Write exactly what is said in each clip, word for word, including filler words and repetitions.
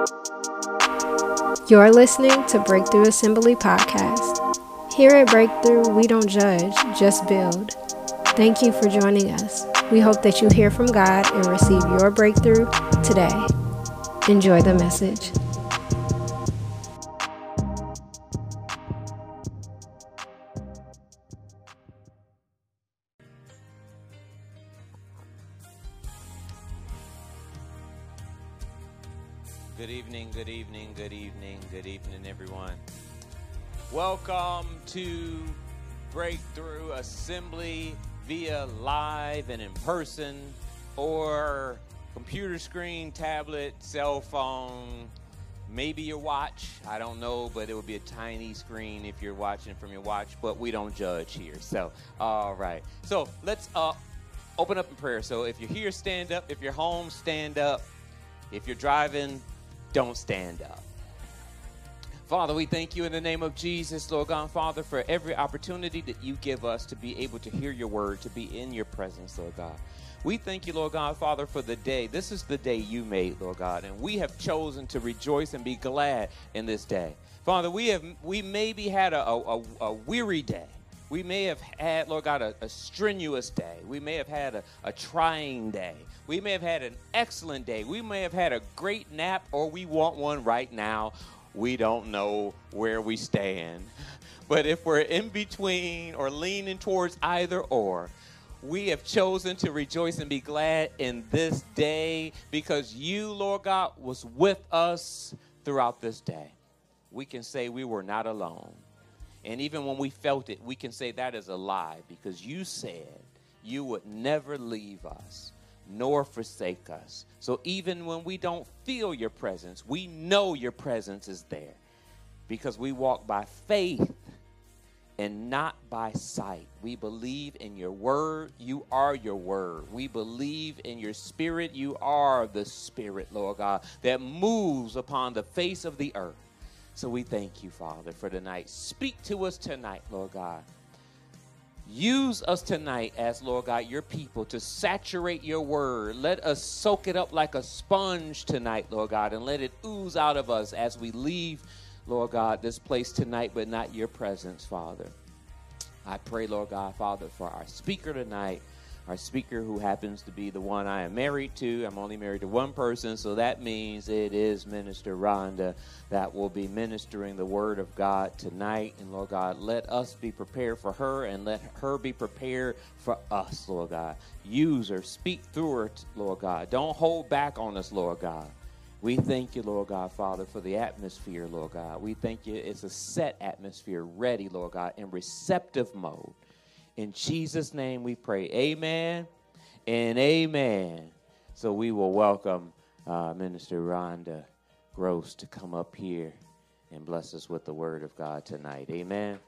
You're listening to Breakthrough Assembly Podcast. Here at Breakthrough, we don't judge, just build. Thank you for joining us. We hope that you hear from God and receive your breakthrough today. Enjoy the message. Good evening, good evening, good evening, good evening, everyone. Welcome to Breakthrough Assembly via live and in person or computer screen, tablet, cell phone, maybe your watch. I don't know, but it would be a tiny screen if you're watching from your watch, but we don't judge here. So, all right. So let's uh, open up in prayer. So if you're here, stand up. If you're home, stand up. If you're driving, don't stand up. Father, we thank you in the name of Jesus, Lord God, Father, for every opportunity that you give us to be able to hear your word, to be in your presence, Lord God. We thank you, Lord God, Father, for the day. This is the day you made, Lord God, and we have chosen to rejoice and be glad in this day. Father, we have we maybe had a, a, a weary day. We may have had, Lord God, a, a strenuous day. We may have had a, a trying day. We may have had an excellent day. We may have had a great nap, or we want one right now. We don't know where we stand. But if we're in between or leaning towards either or, we have chosen to rejoice and be glad in this day because you, Lord God, was with us throughout this day. We can say we were not alone. And even when we felt it, we can say that is a lie because you said you would never leave us nor forsake us. So even when we don't feel your presence, we know your presence is there because we walk by faith and not by sight. We believe in your word. You are your word. We believe in your spirit. You are the spirit, Lord God, that moves upon the face of the earth. So we thank you, Father, for tonight. Speak to us tonight, Lord God. Use us tonight as, Lord God, your people to saturate your word. Let us soak it up like a sponge tonight, Lord God, and let it ooze out of us as we leave, Lord God, this place tonight, but not your presence, Father. I pray, Lord God, Father, for our speaker tonight, our speaker who happens to be the one I am married to. I'm only married to one person, so that means it is Minister Rhonda that will be ministering the word of God tonight. And, Lord God, let us be prepared for her and let her be prepared for us, Lord God. Use her. Speak through her, Lord God. Don't hold back on us, Lord God. We thank you, Lord God, Father, for the atmosphere, Lord God. We thank you it's a set atmosphere, ready, Lord God, in receptive mode. In Jesus' name we pray. Amen and amen. So we will welcome uh, Minister Rhonda Gross to come up here and bless us with the word of God tonight. Amen.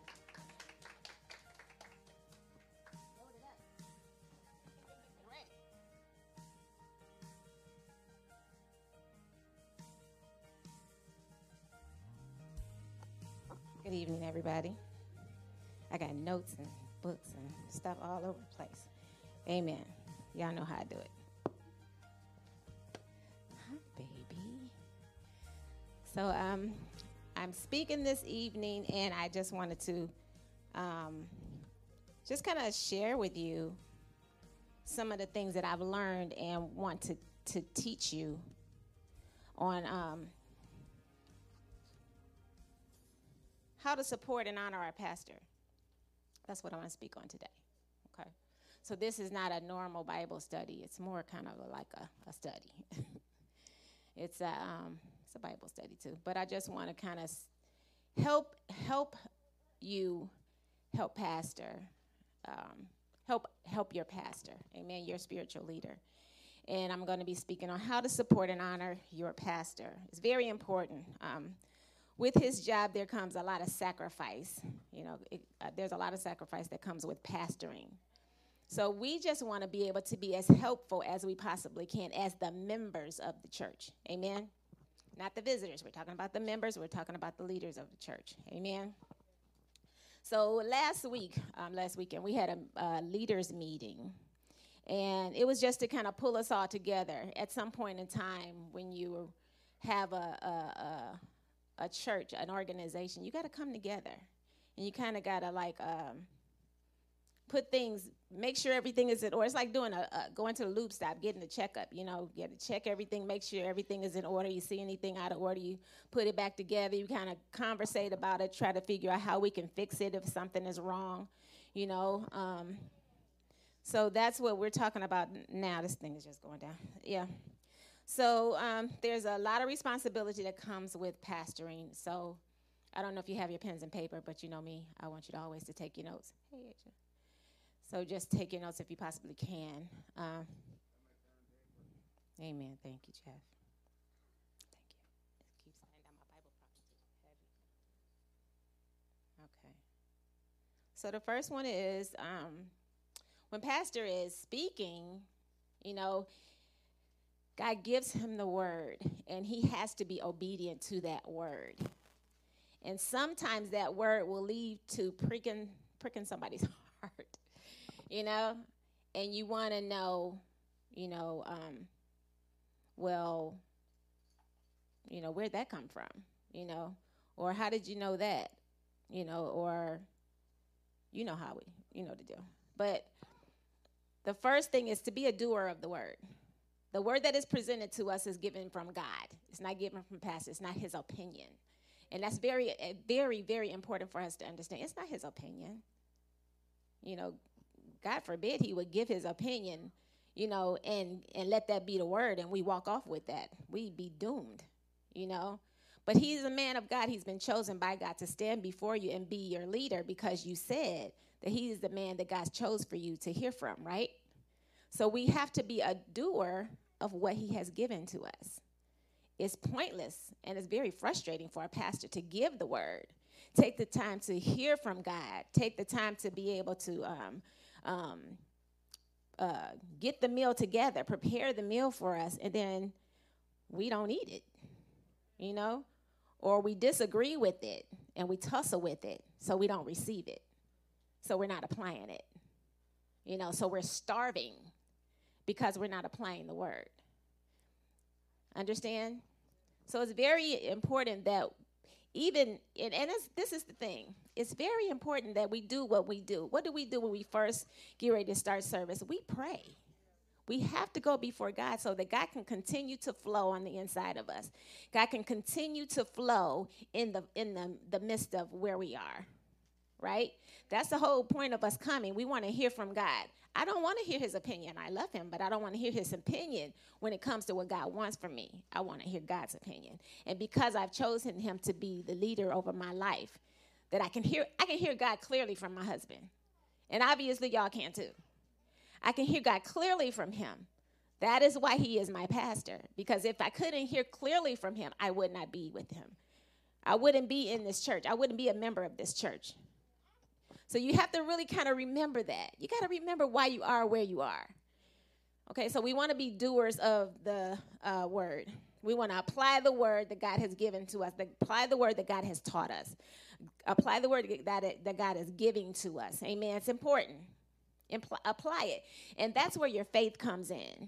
Good evening, everybody. I got notes and books and stuff all over the place. Amen. Y'all know how I do it. Hi, baby. So um, I'm speaking this evening, and I just wanted to um, just kind of share with you some of the things that I've learned and want to, to teach you on um, how to support and honor our pastor. That's what I want to speak on today, okay? So this is not a normal Bible study. It's more kind of a, like a, a study. it's, a, um, it's a Bible study, too. But I just want to kind of help help you help pastor, um, help help your pastor, amen, your spiritual leader. And I'm going to be speaking on how to support and honor your pastor. It's very important. Um, With his job, there comes a lot of sacrifice. You know, it, uh, there's a lot of sacrifice that comes with pastoring. So we just want to be able to be as helpful as we possibly can as the members of the church. Amen? Not the visitors. We're talking about the members. We're talking about the leaders of the church. Amen? So last week, um, last weekend, we had a, a leaders meeting. And it was just to kind of pull us all together. At some point in time when you were have a, a, a, a church, an organization, you got to come together. And you kind of got to, like, um, put things, make sure everything is in order. It's like doing a, a going to the loop stop, getting a checkup, you know, get to check everything, make sure everything is in order. You see anything out of order, you put it back together. You kind of conversate about it, try to figure out how we can fix it if something is wrong, you know. Um, so that's what we're talking about now. This thing is just going down. Yeah. So um, there's a lot of responsibility that comes with pastoring. So I don't know if you have your pens and paper, but you know me, I want you to always to take your notes. Hey, Asia. So just take your notes if you possibly can. Um, amen. Thank you, Jeff. Thank you. Just keep sliding down my Bible properly. Okay. So the first one is um, when pastor is speaking, you know, God gives him the word, and he has to be obedient to that word. And sometimes that word will lead to pricking, pricking somebody's heart. You know, and you want to know, you know, um, well, you know, where'd that come from, you know, or how did you know that, you know, or you know how we, you know the deal. But the first thing is to be a doer of the word. The word that is presented to us is given from God. It's not given from pastor. It's not his opinion. And that's very, very, very important for us to understand. It's not his opinion, you know. God forbid he would give his opinion, you know, and, and let that be the word, and we walk off with that. We'd be doomed, you know. But he's a man of God. He's been chosen by God to stand before you and be your leader because you said that he is the man that God chose for you to hear from, right? So we have to be a doer of what he has given to us. It's pointless, and it's very frustrating for a pastor to give the word. Take the time to hear from God. Take the time to be able to um, Um, uh, get the meal together, prepare the meal for us, and then we don't eat it, you know, or we disagree with it and we tussle with it, so we don't receive it, so we're not applying it, you know, so we're starving because we're not applying the word. Understand? So it's very important that even, and, and it's, this is the thing, it's very important that we do what we do. What do we do when we first get ready to start service? We pray. We have to go before God so that God can continue to flow on the inside of us. God can continue to flow in the in the, the midst of where we are, right? That's the whole point of us coming. We want to hear from God. I don't want to hear his opinion. I love him, but I don't want to hear his opinion when it comes to what God wants from me. I want to hear God's opinion. And because I've chosen him to be the leader over my life, that I can hear I can hear God clearly from my husband. And obviously y'all can too. I can hear God clearly from him. That is why he is my pastor. Because if I couldn't hear clearly from him, I would not be with him. I wouldn't be in this church. I wouldn't be a member of this church. So you have to really kind of remember that. You got to remember why you are where you are. Okay, so we want to be doers of the uh, word. We want to apply the word that God has given to us, apply the word that God has taught us, apply the word that, it, that God is giving to us. Amen. It's important. Impl- apply it. And that's where your faith comes in.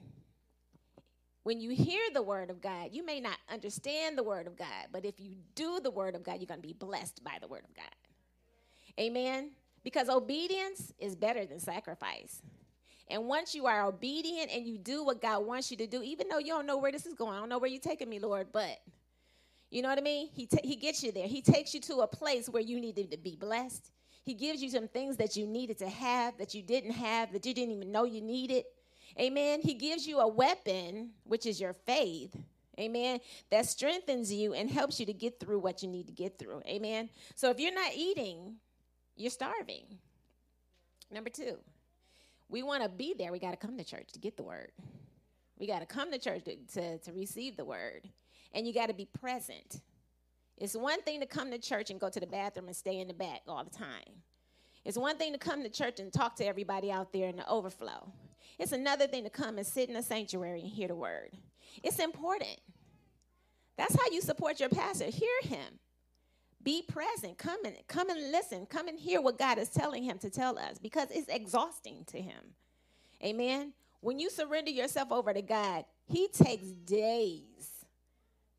When you hear the word of God, you may not understand the word of God, but if you do the word of God, you're going to be blessed by the word of God. Amen. Because obedience is better than sacrifice. And once you are obedient and you do what God wants you to do, even though you don't know where this is going, I don't know where you're taking me, Lord, but you know what I mean? He ta- he gets you there. He takes you to a place where you needed to be blessed. He gives you some things that you needed to have, that you didn't have, that you didn't even know you needed. Amen. He gives you a weapon, which is your faith. Amen. That strengthens you and helps you to get through what you need to get through. Amen. So if you're not eating, you're starving. Number two, we want to be there. We got to come to church to get the word. We got to come to church to, to, to receive the word. And you got to be present. It's one thing to come to church and go to the bathroom and stay in the back all the time. It's one thing to come to church and talk to everybody out there in the overflow. It's another thing to come and sit in a sanctuary and hear the word. It's important. That's how you support your pastor. Hear him. Be present. Come and come and listen. Come and hear what God is telling him to tell us, because it's exhausting to him. Amen. When you surrender yourself over to God, he takes days.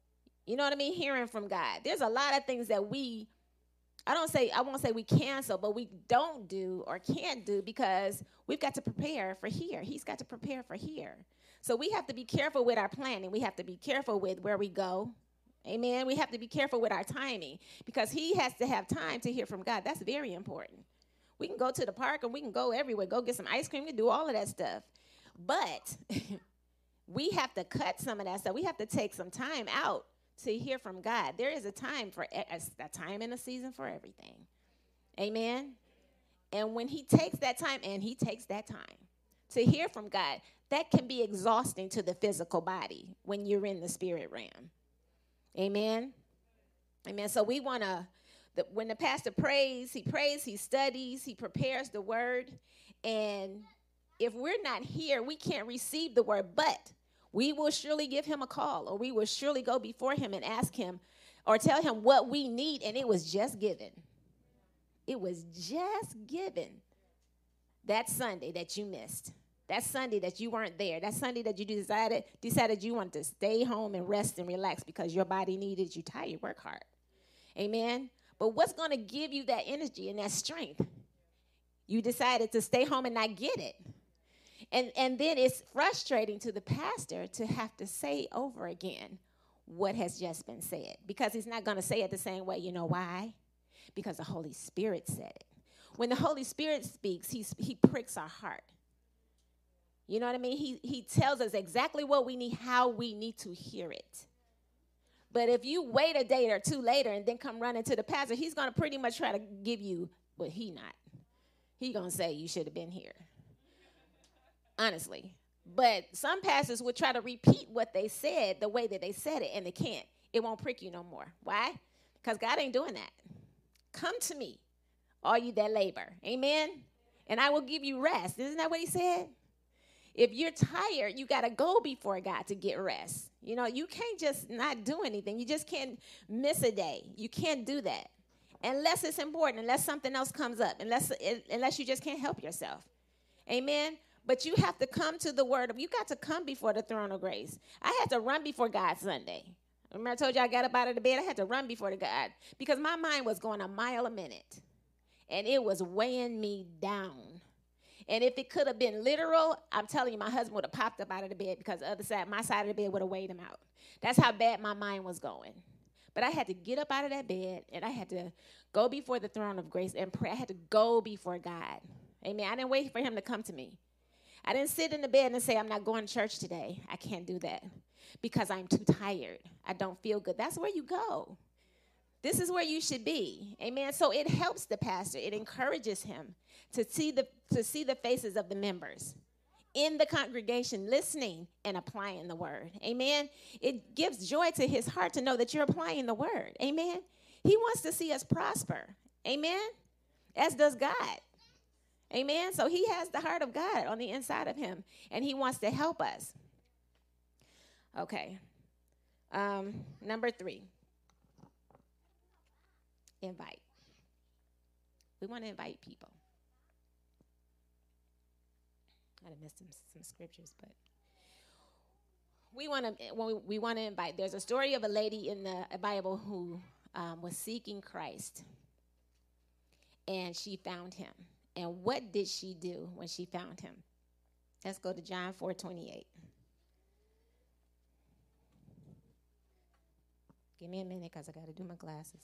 You know what I mean? Hearing from God. There's a lot of things that we, I don't say, I won't say we cancel, but we don't do or can't do because we've got to prepare for here. He's got to prepare for here. So we have to be careful with our planning. We have to be careful with where we go. Amen. We have to be careful with our timing because he has to have time to hear from God. That's very important. We can go to the park and we can go everywhere, go get some ice cream, we can do all of that stuff. But we have to cut some of that stuff. We have to take some time out to hear from God. There is a time for a, a time and a season for everything. Amen. And when he takes that time, and he takes that time to hear from God, that can be exhausting to the physical body when you're in the spirit realm. Amen. Amen. So we want to, when the pastor prays, he prays, he studies, he prepares the word. And if we're not here, we can't receive the word, but we will surely give him a call, or we will surely go before him and ask him or tell him what we need. And it was just given. It was just given that Sunday that you missed. That Sunday that you weren't there. That Sunday that you decided decided you wanted to stay home and rest and relax because your body needed you tired. Work hard. Amen. But what's going to give you that energy and that strength? You decided to stay home and not get it. And, and then it's frustrating to the pastor to have to say over again what has just been said. Because he's not going to say it the same way. You know why? Because the Holy Spirit said it. When the Holy Spirit speaks, he's, he pricks our heart. You know what I mean? He, he tells us exactly what we need, how we need to hear it. But if you wait a day or two later and then come running to the pastor, he's going to pretty much try to give you what he not. He's going to say you should have been here. Honestly. But some pastors would try to repeat what they said the way that they said it, and they can't. It won't prick you no more. Why? Because God ain't doing that. Come to me, all you that labor. Amen? And I will give you rest. Isn't that what he said? If you're tired, you got to go before God to get rest. You know, you can't just not do anything. You just can't miss a day. You can't do that. Unless it's important, unless something else comes up, unless, unless you just can't help yourself. Amen? But you have to come to the word of, you got to come before the throne of grace. I had to run before God Sunday. Remember I told you I got up out of the bed? I had to run before the God because my mind was going a mile a minute. And it was weighing me down. And if it could have been literal, I'm telling you, my husband would have popped up out of the bed because the other side, my side of the bed would have weighed him out. That's how bad my mind was going. But I had to get up out of that bed, and I had to go before the throne of grace and pray. I had to go before God. Amen. I didn't wait for him to come to me. I didn't sit in the bed and say, I'm not going to church today. I can't do that because I'm too tired. I don't feel good. That's where you go. This is where you should be. Amen. So it helps the pastor. It encourages him to see the to see the faces of the members in the congregation, listening and applying the word. Amen. It gives joy to his heart to know that you're applying the word. Amen. He wants to see us prosper. Amen. As does God. Amen. So he has the heart of God on the inside of him, and he wants to help us. Okay. Um, number three. Invite. We want to invite people. I done missed some, some scriptures, but we want to we, we want to invite. There's a story of a lady in the Bible who um, was seeking Christ, and she found him. And what did she do when she found him? Let's go to John four twenty-eight. Give me a minute because I got to do my glasses.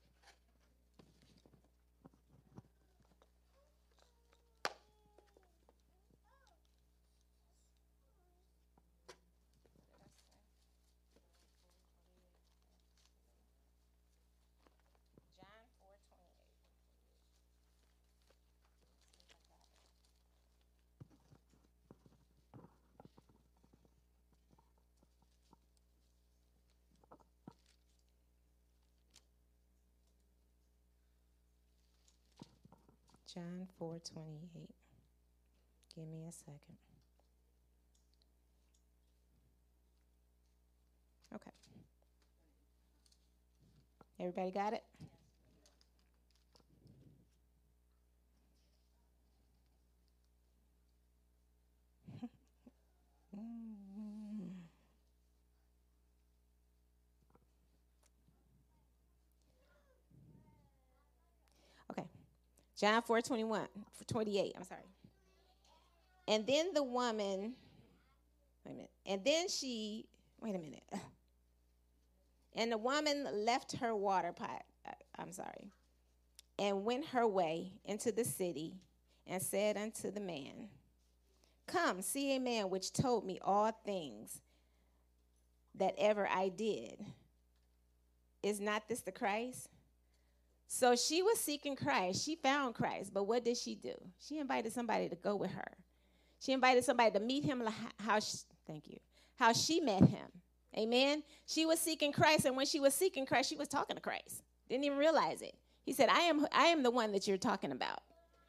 John four twenty-eight. Give me a second. Okay. Everybody got it? John four twenty-one, twenty-eight, I'm sorry. And then the woman, wait a minute, and then she, wait a minute. And the woman left her water pot, I'm sorry, and went her way into the city and said unto the man, come, see a man which told me all things that ever I did. Is not this the Christ? So she was seeking Christ. She found Christ. But what did she do? She invited somebody to go with her. She invited somebody to meet him how she, thank you, how she met him. Amen. She was seeking Christ, and when she was seeking Christ, she was talking to Christ. Didn't even realize it. He said, I am, I am the one that you're talking about.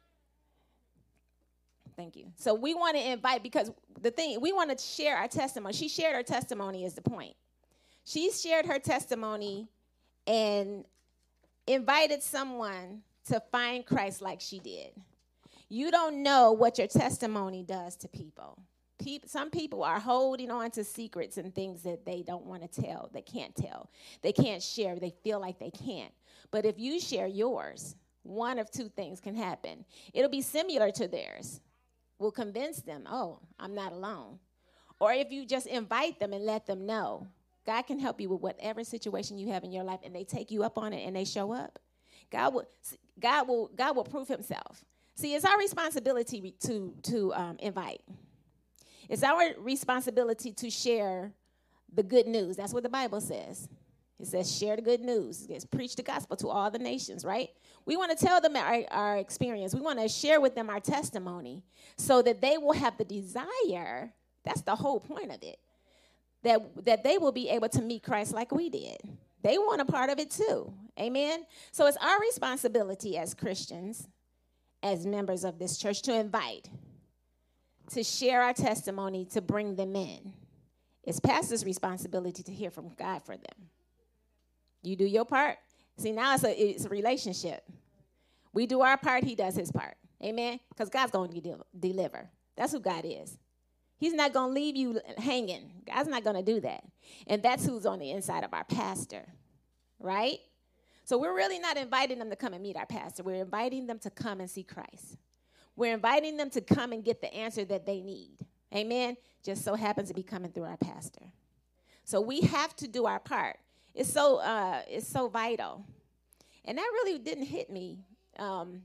Thank you. So we want to invite, because the thing, we want to share our testimony. She shared her testimony is the point. She shared her testimony and invited someone to find Christ like she did. You don't know what your testimony does to people. People, some people are holding on to secrets and things that they don't want to tell. They can't tell. They can't share. They feel like they can't. But if you share yours, one of two things can happen. It'll be similar to theirs. Will convince them, oh, I'm not alone. Or if you just invite them and let them know, God can help you with whatever situation you have in your life, and they take you up on it and they show up. God will, God will, God will prove himself. See, it's our responsibility to, to um, invite. It's our responsibility to share the good news. That's what the Bible says. It says share the good news. It says preach the gospel to all the nations, right? We want to tell them our, our experience. We want to share with them our testimony so that they will have the desire. That's the whole point of it. That, that they will be able to meet Christ like we did. They want a part of it too. Amen? So it's our responsibility as Christians, as members of this church, to invite, to share our testimony, to bring them in. It's pastor's responsibility to hear from God for them. You do your part. See, now it's a, it's a relationship. We do our part, he does his part. Amen? Because God's going to de- deliver. That's who God is. He's not going to leave you hanging. God's not going to do that. And that's who's on the inside of our pastor, right? So we're really not inviting them to come and meet our pastor. We're inviting them to come and see Christ. We're inviting them to come and get the answer that they need. Amen? Just so happens to be coming through our pastor. So we have to do our part. It's so uh, it's so vital. And that really didn't hit me. Um,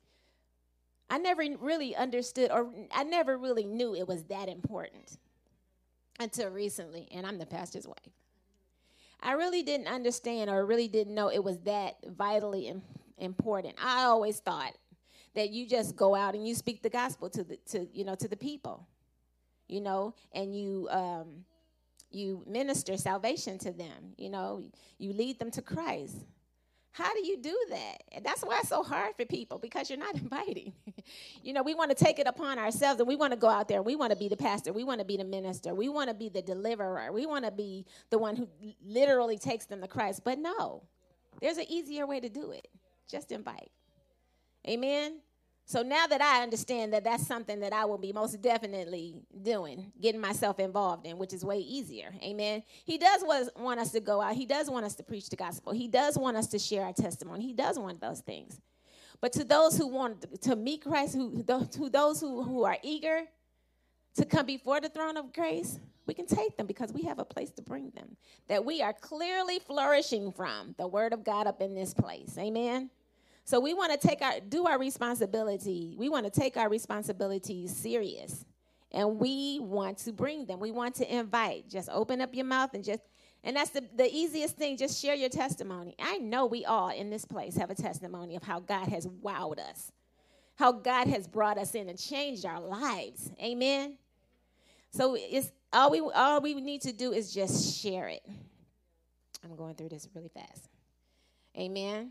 I never really understood, or I never really knew it was that important until recently, and I'm the pastor's wife. I really didn't understand or really didn't know it was that vitally im- important. I always thought that you just go out and you speak the gospel to the to you know to the people, you know, and you um, you minister salvation to them. You know, you lead them to Christ. How do you do that? And that's why it's so hard for people, because you're not inviting. You know, we want to take it upon ourselves, and we want to go out there. We want to be the pastor. We want to be the minister. We want to be the deliverer. We want to be the one who literally takes them to Christ. But no, there's an easier way to do it. Just invite. Amen? So now that I understand that that's something that I will be most definitely doing, getting myself involved in, which is way easier. Amen. He does want us to go out. He does want us to preach the gospel. He does want us to share our testimony. He does want those things. But to those who want to meet Christ, who, to those who, who are eager to come before the throne of grace, we can take them because we have a place to bring them that we are clearly flourishing from, the word of God up in this place. Amen. So we want to take our, do our responsibility. We want to take our responsibilities serious. And we want to bring them. We want to invite. Just open up your mouth and just, and that's the, the easiest thing. Just share your testimony. I know we all in this place have a testimony of how God has wowed us, how God has brought us in and changed our lives. Amen. So it's all we, all we need to do is just share it. I'm going through this really fast. Amen.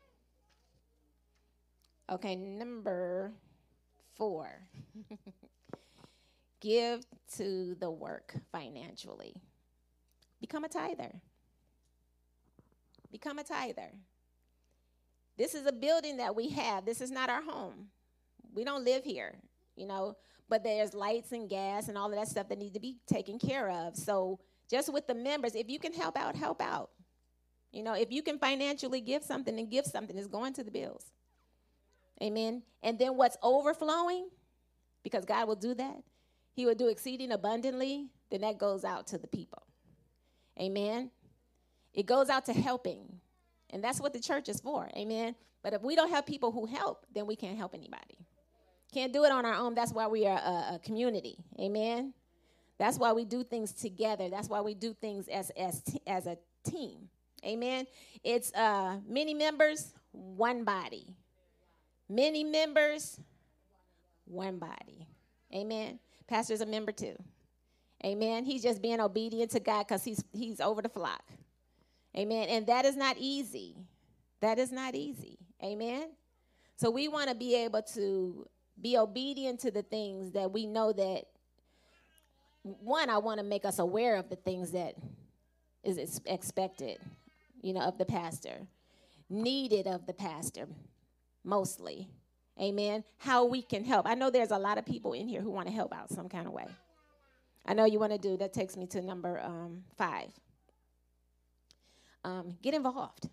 Okay, number four. Give to the work financially. Become a tither. Become a tither. This is a building that we have. This is not our home. We don't live here, you know, but there's lights and gas and all of that stuff that need to be taken care of. So just with the members, if you can help out, help out. You know, if you can financially give something, then give something. It's going to the bills. Amen. And then what's overflowing, because God will do that, he will do exceeding abundantly, then that goes out to the people. Amen. It goes out to helping. And that's what the church is for. Amen. But if we don't have people who help, then we can't help anybody. Can't do it on our own. That's why we are a, a community. Amen. That's why we do things together. That's why we do things as as t- as a team. Amen. It's uh, many members, one body. Many members, one body. Amen. Pastor's a member too. Amen. He's just being obedient to God because he's he's over the flock. Amen. And that is not easy. That is not easy. Amen. So we want to be able to be obedient to the things that we know that, one, I want to make us aware of the things that is expected, you know, of the pastor, needed of the pastor, mostly. Amen. How we can help. I know there's a lot of people in here who want to help out some kind of way. I know you want to do. That takes me to number um, five. Um, get involved.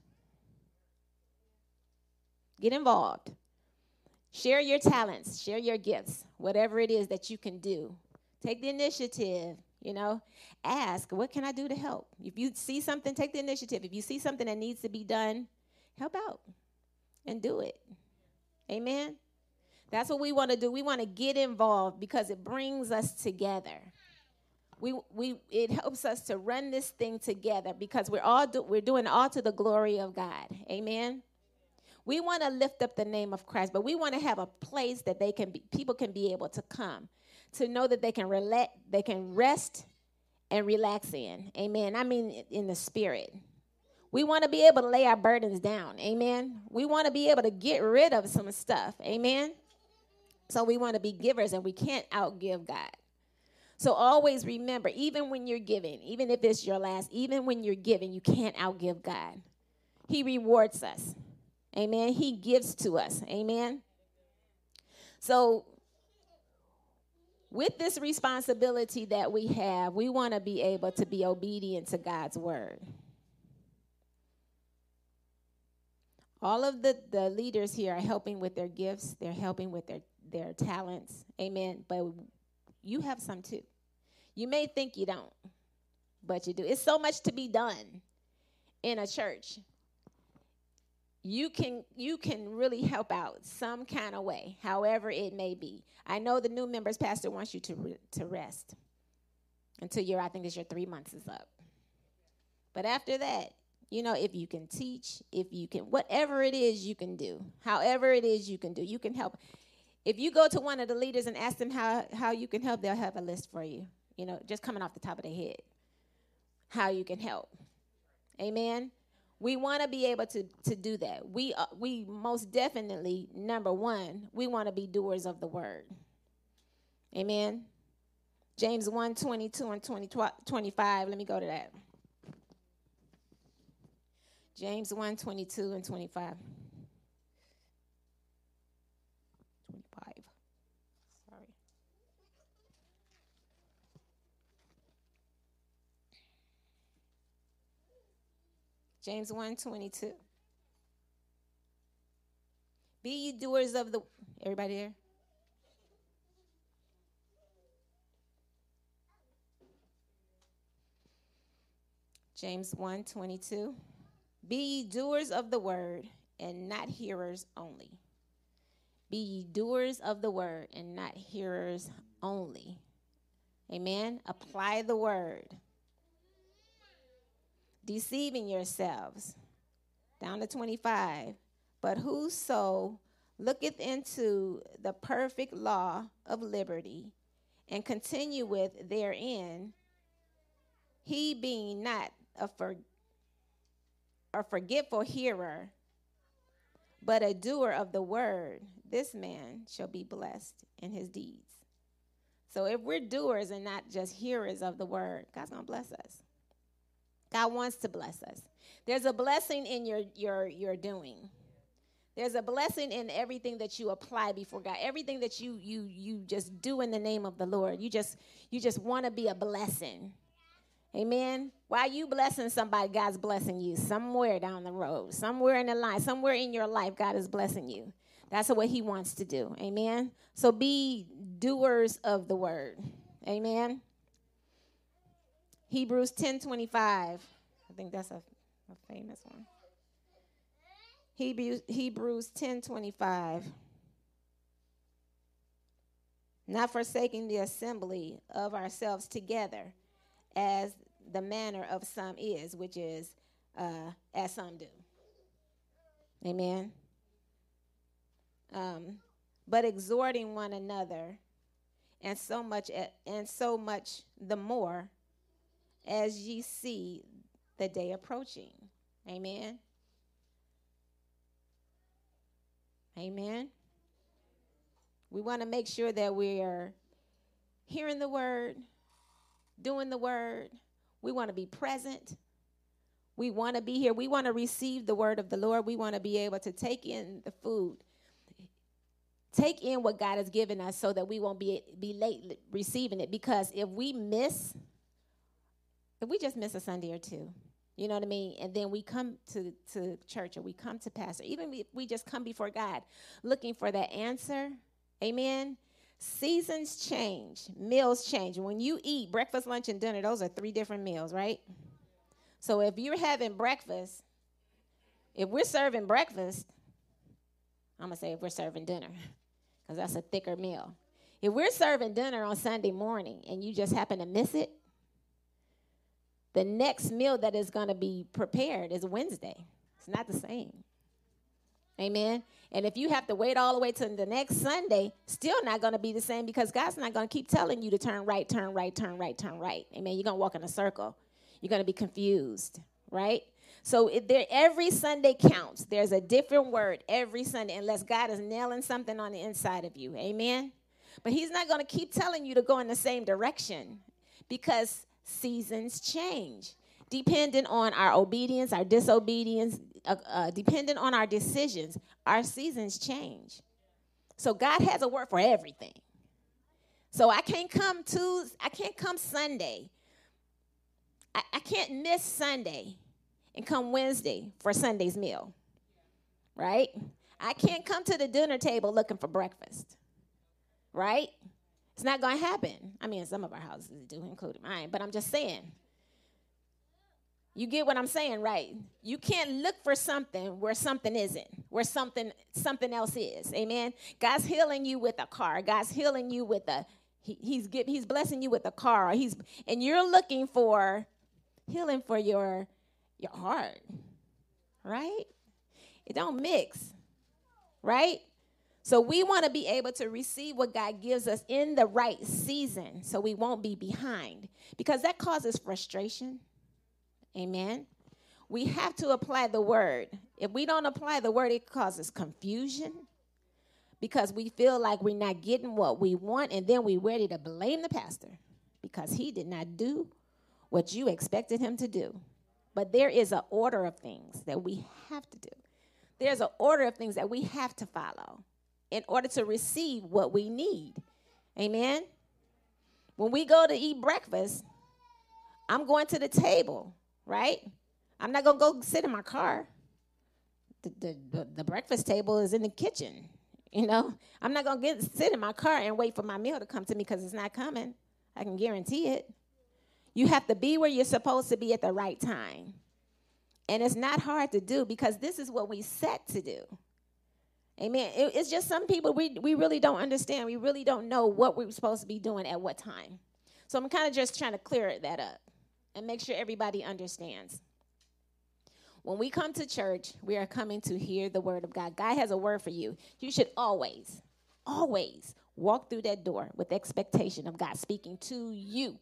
Get involved. Share your talents. Share your gifts. Whatever it is that you can do. Take the initiative. You know, ask, what can I do to help? If you see something, take the initiative. If you see something that needs to be done, help out and do it. Amen. That's what we want to do. We want to get involved because it brings us together. We we it helps us to run this thing together because we're all do, we're doing all to the glory of God. Amen. We want to lift up the name of Christ, but we want to have a place that they can be, people can be able to come to know that they can relate, they can rest and relax in. Amen. I mean, in the spirit. We want to be able to lay our burdens down. Amen. We want to be able to get rid of some stuff. Amen. So we want to be givers, and we can't outgive God. So always remember, even when you're giving, even if it's your last, even when you're giving, you can't outgive God. He rewards us. Amen. He gives to us. Amen. So with this responsibility that we have, we want to be able to be obedient to God's word. All of the, the leaders here are helping with their gifts. They're helping with their, their talents. Amen. But you have some too. You may think you don't, but you do. It's so much to be done in a church. You can you can really help out some kind of way, however it may be. I know the new members pastor wants you to re, to rest until your I think it's your three months is up. But after that, you know, if you can teach, if you can, whatever it is you can do, however it is you can do, you can help. If you go to one of the leaders and ask them how, how you can help, they'll have a list for you, you know, just coming off the top of their head, how you can help. Amen. We want to be able to, to do that. We uh, we most definitely, number one, we want to be doers of the word. Amen. James one, twenty-two and twenty, twenty-five. Let me go to that. James one, twenty-two and twenty-five. twenty-five. Sorry. James one, twenty-two. Be ye doers of the... Everybody there? James one, twenty-two. Be ye doers of the word, and not hearers only. Be ye doers of the word, and not hearers only. Amen? Apply the word. Deceiving yourselves. Down to twenty-five. But whoso looketh into the perfect law of liberty, and continueth therein, he being not a for, a forgetful hearer, but a doer of the word, this man shall be blessed in his deeds. So if we're doers and not just hearers of the word, God's going to bless us. God wants to bless us. There's a blessing in your, your, your doing. There's a blessing in everything that you apply before God. Everything that you you you just do in the name of the Lord. You just you just want to be a blessing. Amen. While you blessing somebody, God's blessing you somewhere down the road, somewhere in the line, somewhere in your life, God is blessing you. That's what he wants to do. Amen. So be doers of the word. Amen. Hebrews ten twenty-five. I think that's a, a famous one. Hebrews, Hebrews ten twenty-five. Not forsaking the assembly of ourselves together, as the manner of some is, which is uh, as some do. Amen. Um, but exhorting one another, and so much, and so much the more, as ye see the day approaching. Amen. Amen. We want to make sure that we are hearing the word, doing the word. We want to be present. We want to be here. We want to receive the word of the Lord. We want to be able to take in the food, take in what God has given us so that we won't be, be late receiving it. Because if we miss, if we just miss a Sunday or two, you know what I mean? And then we come to, to church or we come to pastor, even if we just come before God looking for that answer. Amen. Seasons change. Meals change. When you eat breakfast, lunch, and dinner, those are three different meals, right? So if you're having breakfast, if we're serving breakfast, I'm going to say if we're serving dinner, because that's a thicker meal. If we're serving dinner on Sunday morning and you just happen to miss it, the next meal that is going to be prepared is Wednesday. It's not the same. Amen. And if you have to wait all the way to the next Sunday, still not going to be the same, because God's not going to keep telling you to turn right, turn right, turn right, turn right. Amen. You're going to walk in a circle. You're going to be confused, right? So if there, every Sunday counts. There's a different word every Sunday, unless God is nailing something on the inside of you. Amen. But he's not going to keep telling you to go in the same direction, because seasons change. Depending on our obedience, our disobedience, uh, uh, depending on our decisions, our seasons change. So God has a word for everything. So I can't come Tuesday, I can't come Sunday. I, I can't miss Sunday and come Wednesday for Sunday's meal, right? I can't come to the dinner table looking for breakfast, right? It's not going to happen. I mean, some of our houses do, including mine, but I'm just saying. You get what I'm saying, right? You can't look for something where something isn't, where something something else is. Amen. God's healing you with a car. God's healing you with a he, he's give, he's blessing you with a car. He's and you're looking for healing for your your heart, right? It don't mix, right? So we want to be able to receive what God gives us in the right season, so we won't be behind, because that causes frustration. Amen. We have to apply the word. If we don't apply the word, it causes confusion, because we feel like we're not getting what we want, and then we're ready to blame the pastor because he did not do what you expected him to do. But there is an order of things that we have to do. There's an order of things that we have to follow in order to receive what we need. Amen. When we go to eat breakfast, I'm going to the table. Right? I'm not going to go sit in my car. The, the, the, the breakfast table is in the kitchen. You know, I'm not going to get sit in my car and wait for my meal to come to me, because it's not coming. I can guarantee it. You have to be where you're supposed to be at the right time. And it's not hard to do, because this is what we set to do. Amen. It, it's just some people we, we really don't understand. We really don't know what we're supposed to be doing at what time. So I'm kind of just trying to clear that up and make sure everybody understands. When we come to church, we are coming to hear the word of God. God has a word for you. You should always, always walk through that door with expectation of God speaking to you.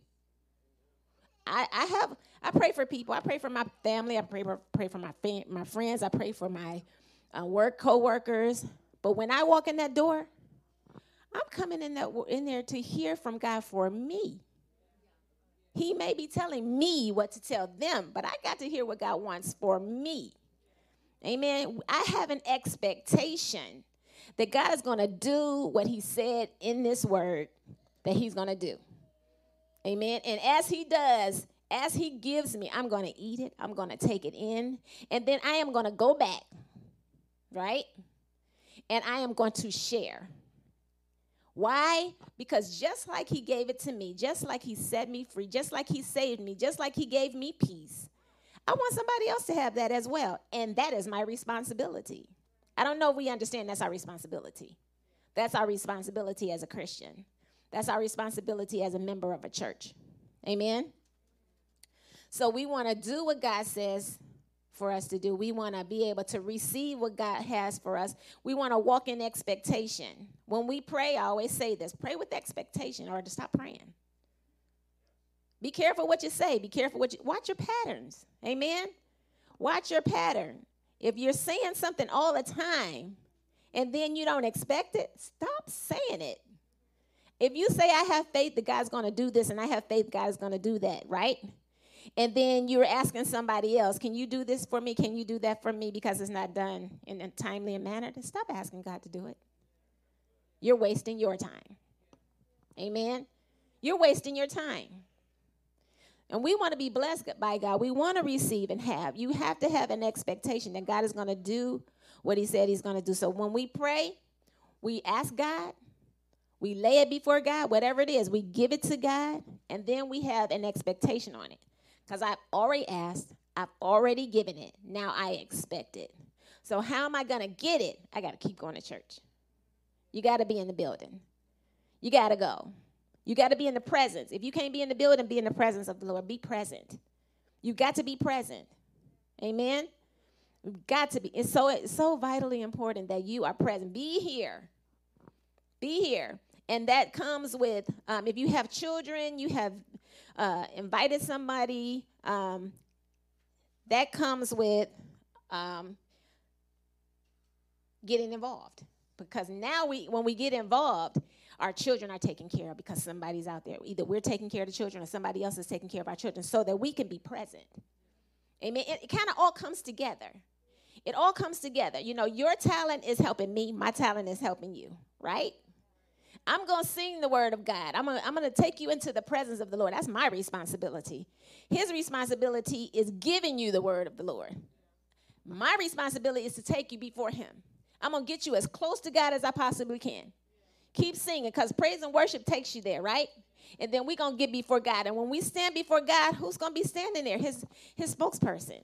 I, I have, I pray for people. I pray for my family. I pray for, pray for my, fam- my friends. I pray for my uh, work co-workers. But when I walk in that door, I'm coming in, that, in there to hear from God for me. He may be telling me what to tell them, but I got to hear what God wants for me. Amen. I have an expectation that God is going to do what he said in this word that he's going to do. Amen. And as he does, as he gives me, I'm going to eat it. I'm going to take it in. And then I am going to go back. Right? and I am going to share. Why? Because just like he gave it to me, just like he set me free, just like he saved me, just like he gave me peace, I want somebody else to have that as well. And that is my responsibility. I don't know if we understand that's our responsibility. That's our responsibility as a Christian. That's our responsibility as a member of a church. Amen? So we want to do what God says for us to do. We want to be able to receive what God has for us. We want to walk in expectation. When we pray, I always say this, pray with expectation or to stop praying. Be careful what you say. Be careful what you, watch your patterns. Amen? Watch your pattern. If you're saying something all the time and then you don't expect it, stop saying it. If you say, I have faith that God's going to do this and I have faith God is going to do that, right? And then you're asking somebody else, can you do this for me? Can you do that for me because it's not done in a timely manner? Then stop asking God to do it. You're wasting your time. Amen? You're wasting your time. And we want to be blessed by God. We want to receive and have. You have to have an expectation that God is going to do what he said he's going to do. So when we pray, we ask God, we lay it before God, whatever it is, we give it to God, and then we have an expectation on it. Because I've already asked, I've already given it. Now I expect it. So how am I going to get it? I got to keep going to church. You got to be in the building. You got to go. You got to be in the presence. If you can't be in the building, be in the presence of the Lord. Be present. You got to be present. Amen? You've got to be. It's so, it's so vitally important that you are present. Be here. Be here. And that comes with, um, if you have children, you have uh, invited somebody, um, that comes with um, getting involved. Because now we, when we get involved, our children are taken care of because somebody's out there. Either we're taking care of the children or somebody else is taking care of our children so that we can be present. Amen. It, it kind of all comes together. It all comes together. You know, your talent is helping me. My talent is helping you, right? I'm going to sing the word of God. I'm going I'm to take you into the presence of the Lord. That's my responsibility. His responsibility is giving you the word of the Lord. My responsibility is to take you before him. I'm going to get you as close to God as I possibly can. Keep singing because praise and worship takes you there, right? And then we're going to get before God. And when we stand before God, who's going to be standing there? His, his spokesperson.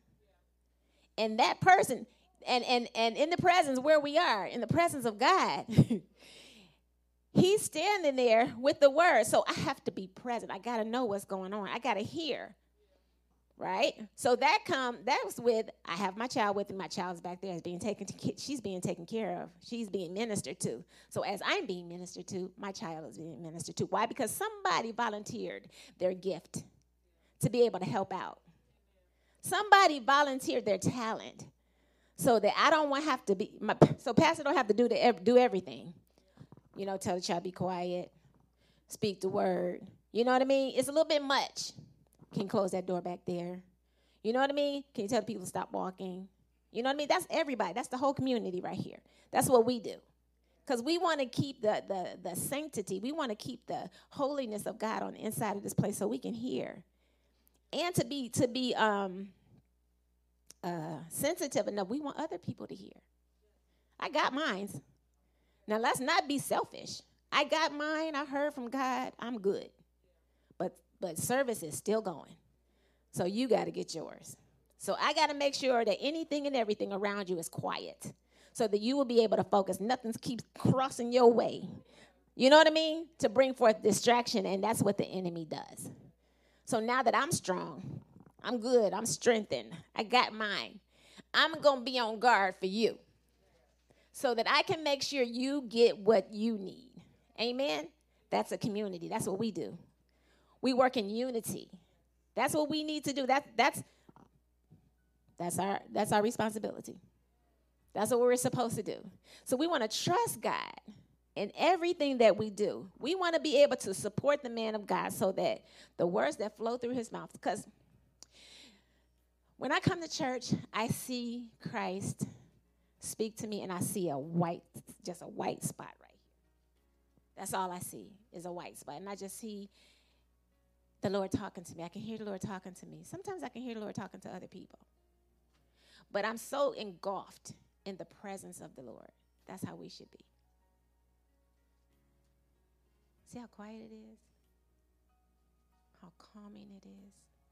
And that person, and, and, and in the presence where we are, in the presence of God, he's standing there with the word. So I have to be present. I got to know what's going on. I got to hear. Right? So that come that was with, I have my child with me. My child's back there is being taken to, she's being taken care of. She's being ministered to. So as I'm being ministered to, my child is being ministered to. Why? Because somebody volunteered their gift to be able to help out. Somebody volunteered their talent so that I don't want to have to be, my, so pastor don't have to do the, do everything. You know, tell the child be quiet, speak the word. You know what I mean? It's a little bit much. Can you close that door back there? You know what I mean? Can you tell the people to stop walking? You know what I mean? That's everybody. That's the whole community right here. That's what we do. Because we want to keep the, the, the sanctity. We want to keep the holiness of God on the inside of this place so we can hear. And to be to be um, uh, sensitive enough, we want other people to hear. I got mine. Now, let's not be selfish. I got mine. I heard from God. I'm good. But But service is still going. So you got to get yours. So I got to make sure that anything and everything around you is quiet so that you will be able to focus. Nothing keeps crossing your way. You know what I mean? To bring forth distraction, and that's what the enemy does. So now that I'm strong, I'm good, I'm strengthened, I got mine, I'm going to be on guard for you so that I can make sure you get what you need. Amen? That's a community. That's what we do. We work in unity. That's what we need to do. That, that's, that's, our, that's our responsibility. That's what we're supposed to do. So we want to trust God in everything that we do. We want to be able to support the man of God so that the words that flow through his mouth, because when I come to church, I see Christ speak to me, and I see a white, just a white spot right here. That's all I see is a white spot. And I just see the Lord talking to me. I can hear the Lord talking to me. Sometimes I can hear the Lord talking to other people. But I'm so engulfed in the presence of the Lord That's how we should be. See how quiet it is? How calming it is?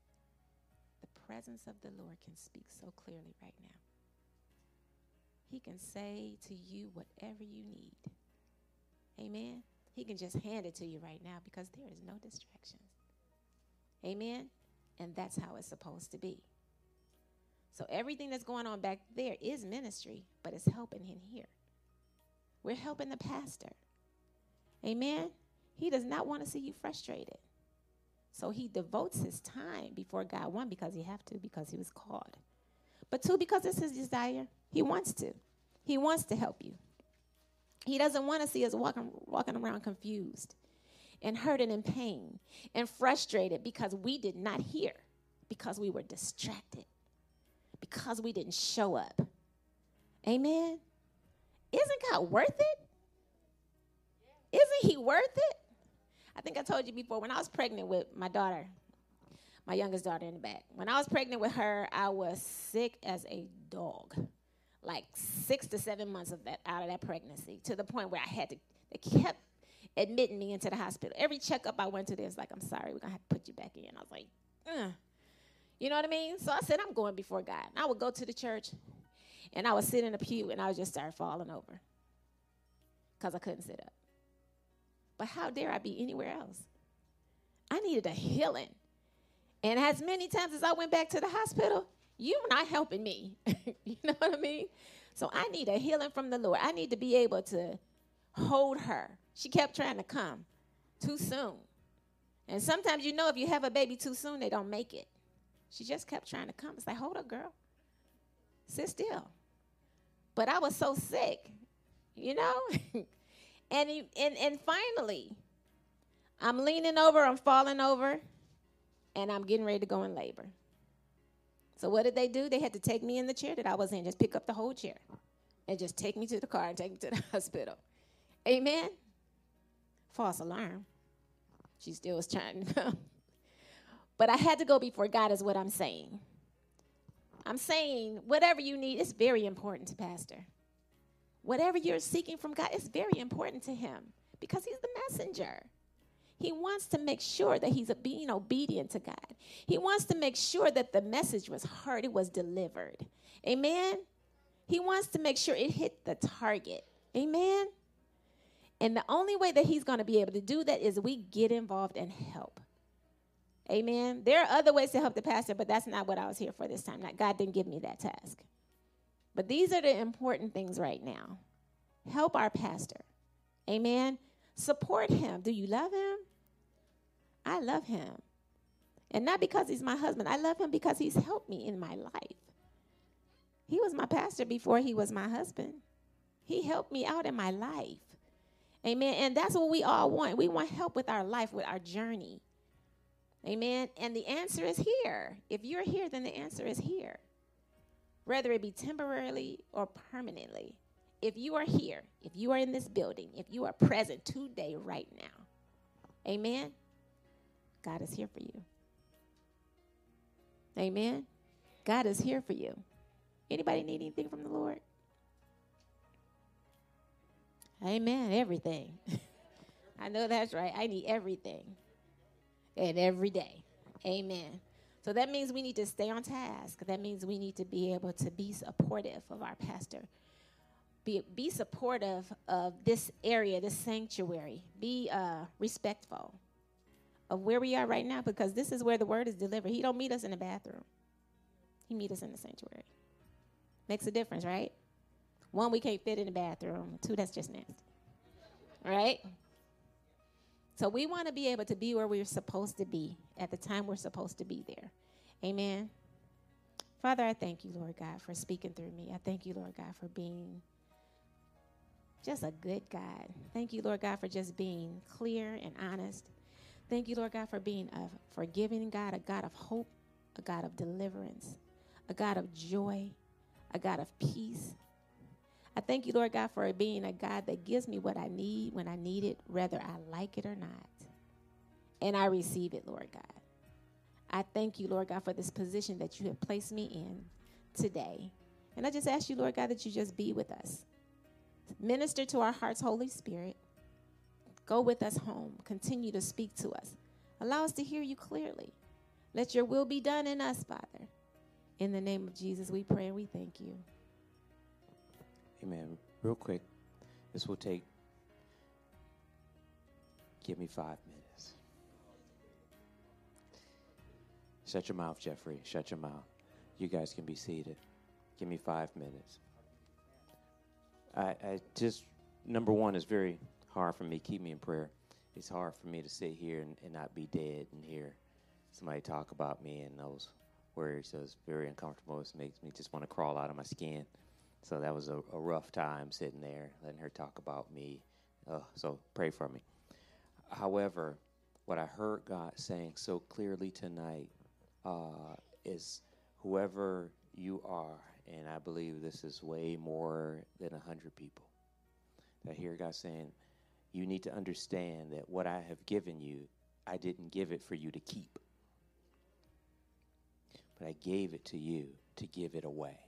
The presence of the Lord can speak so clearly right now. He can say to you whatever you need. Amen? He can just hand it to you right now because there is no distractions. Amen? And that's how it's supposed to be. So everything that's going on back there is ministry, but it's helping him here. We're helping the pastor. Amen? He does not want to see you frustrated. So he devotes his time before God, one, because he have to, because he was called. But two, because it's his desire. He wants to. He wants to help you. He doesn't want to see us walking, walking around confused and hurt and in pain and frustrated because we did not hear, because we were distracted, because we didn't show up. Amen? Isn't God worth it? Isn't he worth it? I think I told you before, when I was pregnant with my daughter, my youngest daughter in the back, when I was pregnant with her, I was sick as a dog, like six to seven months of that out of that pregnancy, to the point where I had to, they kept admitting me into the hospital. Every checkup I went to, they was like, I'm sorry, we're going to have to put you back in. I was like, Ugh. You know what I mean? So I said, I'm going before God. And I would go to the church, and I would sit in a pew, and I would just start falling over because I couldn't sit up. But how dare I be anywhere else? I needed a healing. And as many times as I went back to the hospital, you were not helping me. You know what I mean? So I need a healing from the Lord. I need to be able to hold her. She kept trying to come too soon. And sometimes, you know, if you have a baby too soon, they don't make it. She just kept trying to come. It's like, hold up, girl. Sit still. But I was so sick, you know? And, and and finally, I'm leaning over, I'm falling over, and I'm getting ready to go in labor. So what did they do? They had to take me in the chair that I was in, just pick up the whole chair, and just take me to the car and take me to the hospital. Amen? False alarm. She still was trying to come. But I had to go before God is what I'm saying. I'm saying whatever you need, it's very important to Pastor. Whatever you're seeking from God, it's very important to him because he's the messenger. He wants to make sure that he's being obedient to God. He wants to make sure that the message was heard, it was delivered. Amen? He wants to make sure it hit the target. Amen? And the only way that he's going to be able to do that is we get involved and help. Amen? There are other ways to help the pastor, but that's not what I was here for this time. Not, God didn't give me that task. But these are the important things right now. Help our pastor. Amen. Support him. Do you love him? I love him. And not because he's my husband. I love him because he's helped me in my life. He was my pastor before he was my husband. He helped me out in my life. Amen. And that's what we all want. We want help with our life, with our journey. Amen. And the answer is here. If you're here, then the answer is here. Whether it be temporarily or permanently. If you are here, if you are in this building, if you are present today, right now, amen, God is here for you. Amen. God is here for you. Anybody need anything from the Lord? Amen. Everything. I know that's right. I need everything. And every day. Amen. So that means we need to stay on task. That means we need to be able to be supportive of our pastor. Be, be supportive of this area, this sanctuary. Be uh, respectful of where we are right now, because this is where the word is delivered. He don't meet us in the bathroom. He meet us in the sanctuary. Makes a difference, right? One, we can't fit in the bathroom. Two, that's just nasty. Right? So we want to be able to be where we're supposed to be at the time we're supposed to be there. Amen. Father, I thank you, Lord God, for speaking through me. I thank you, Lord God, for being just a good God. Thank you, Lord God, for just being clear and honest. Thank you, Lord God, for being a forgiving God, a God of hope, a God of deliverance, a God of joy, a God of peace. I thank you, Lord God, for being a God that gives me what I need when I need it, whether I like it or not. And I receive it, Lord God. I thank you, Lord God, for this position that you have placed me in today. And I just ask you, Lord God, that you just be with us. Minister to our hearts, Holy Spirit. Go with us home. Continue to speak to us. Allow us to hear you clearly. Let your will be done in us, Father. In the name of Jesus, we pray and we thank you. Amen. Real quick, this will take, give me five minutes. Shut your mouth, Jeffrey. Shut your mouth. You guys can be seated. Give me five minutes. I, I just, number one, it's very hard for me. Keep me in prayer. It's hard for me to sit here and, and not be dead and hear somebody talk about me and those words. So it's very uncomfortable. It makes me just want to crawl out of my skin. So that was a, a rough time sitting there, letting her talk about me. Uh, so pray for me. However, what I heard God saying so clearly tonight uh, is whoever you are, and I believe this is way more than one hundred people, that I hear God saying, you need to understand that what I have given you, I didn't give it for you to keep, but I gave it to you to give it away.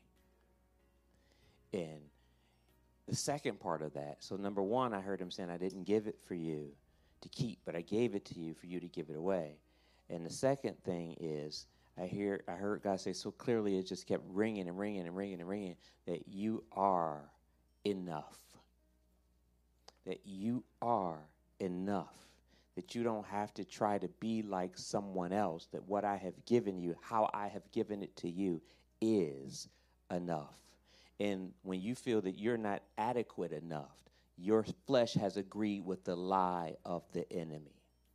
And the second part of that, so number one, I heard him saying, I didn't give it for you to keep, but I gave it to you for you to give it away. And the second thing is, I hear, I heard God say so clearly, it just kept ringing and ringing and ringing and ringing, that you are enough. That you are enough. That you don't have to try to be like someone else. That what I have given you, how I have given it to you, is enough. And when you feel that you're not adequate enough, your flesh has agreed with the lie of the enemy.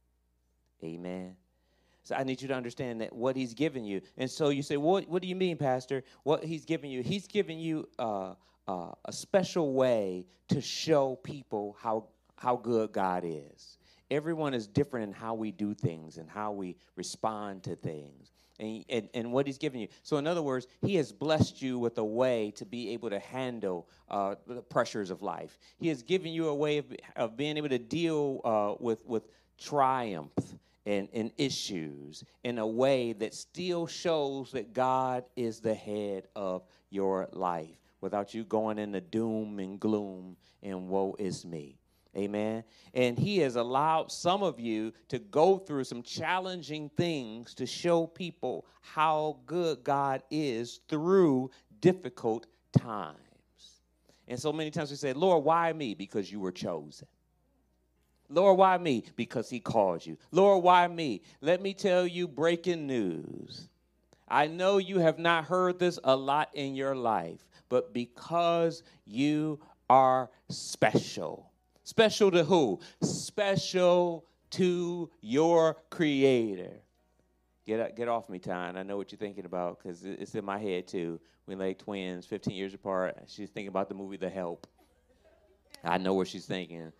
Amen. So I need you to understand that what he's given you. And so you say, what, what do you mean, Pastor? What he's giving you? He's giving you uh, uh, a special way to show people how how good God is. Everyone is different in how we do things and how we respond to things. And, and, and what he's given you. So in other words, he has blessed you with a way to be able to handle uh, the pressures of life. He has given you a way of, of being able to deal uh, with, with triumph and, and issues in a way that still shows that God is the head of your life without you going into doom and gloom and woe is me. Amen. And he has allowed some of you to go through some challenging things to show people how good God is through difficult times. And so many times we say, Lord, why me? Because you were chosen. Lord, why me? Because he called you. Lord, why me? Let me tell you breaking news. I know you have not heard this a lot in your life, but because you are special. Special to who? Special to your Creator. Get get off me, Tyne. I know what you're thinking about because it's in my head, too. We're like twins, fifteen years apart. She's thinking about the movie The Help. I know what she's thinking.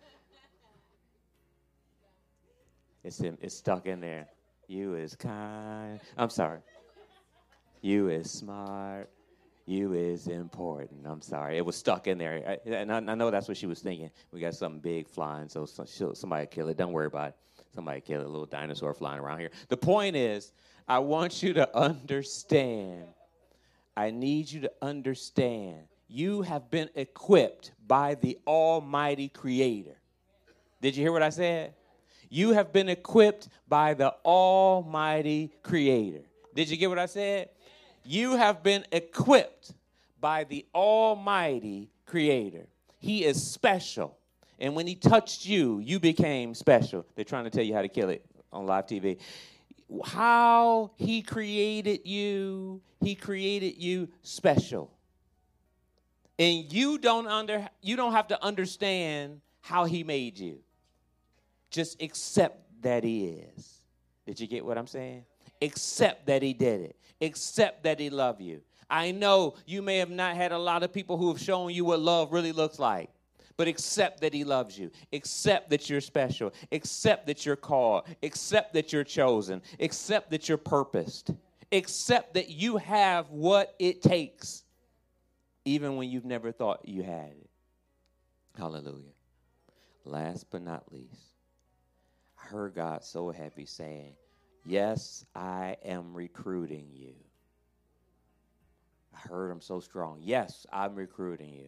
It's in, it's stuck in there. You is kind. I'm sorry. You is smart. You is important. I'm sorry. It was stuck in there. I, and I, I know that's what she was thinking. We got something big flying, so, so somebody kill it. Don't worry about it. Somebody kill it. A little dinosaur flying around here. The point is, I want you to understand. I need you to understand. You have been equipped by the Almighty Creator. Did you hear what I said? You have been equipped by the Almighty Creator. Did you get what I said? You have been equipped by the Almighty Creator. He is special. And when he touched you, you became special. They're trying to tell you how to kill it on live T V. How he created you, he created you special. And you don't under you don't have to understand how he made you. Just accept that he is. Did you get what I'm saying? Accept that he did it. Accept that he loved you. I know you may have not had a lot of people who have shown you what love really looks like, but accept that he loves you. Accept that you're special. Accept that you're called. Accept that you're chosen. Accept that you're purposed. Accept that you have what it takes, even when you've never thought you had it. Hallelujah. Last but not least, I heard God so heavy saying, yes, I am recruiting you. I heard him so strong. Yes, I'm recruiting you.